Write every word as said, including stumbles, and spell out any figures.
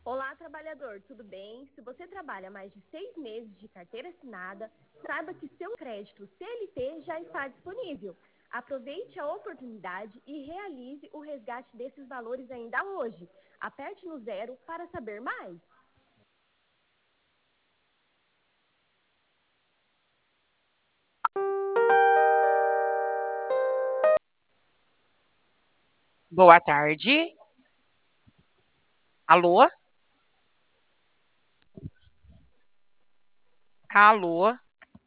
Olá, trabalhador, tudo bem? Se você trabalha mais de seis meses de carteira assinada, saiba que seu crédito C L T já está disponível. Aproveite a oportunidade e realize o resgate desses valores ainda hoje. Aperte no zero para saber mais. Boa tarde. Alô? Alô?